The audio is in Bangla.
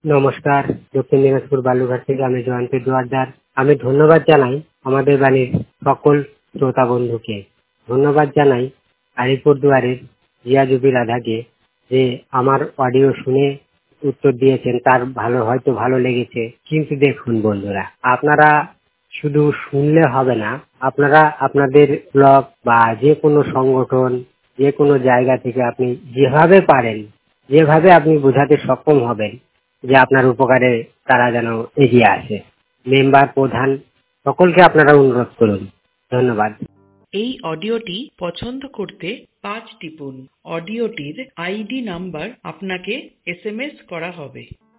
নমস্কার, দক্ষিণ দিনাজপুর বালুঘাট থেকে আমি জয়ন্ত জোয়ারদার। আমি ধন্যবাদ জানাই আমাদের বাড়ির সকল শ্রোতা বন্ধুকে। ধন্যবাদ জানাই আলিপুরদুয়ারের জিয়া জুবি রাধাকে, যে আমার অডিও শুনে উত্তর দিয়েছেন। তার হয়তো ভালো লেগেছে। কিন্তু দেখুন বন্ধুরা, আপনারা শুধু শুনলে হবে না, আপনারা আপনাদের ব্লগ বা যে কোনো সংগঠন, যে কোনো জায়গা থেকে আপনি যেভাবে পারেন, যেভাবে আপনি বোঝাতে সক্ষম হবেন যে আপনার উপকারে তারা যেন এগিয়ে আসে। মেম্বার, প্রধান সকলকে আপনারা অনুরোধ করুন। ধন্যবাদ। এই অডিওটি পছন্দ করতে 5 টিপুন। অডিওটির আইডি নাম্বার আপনাকে SMS করা হবে।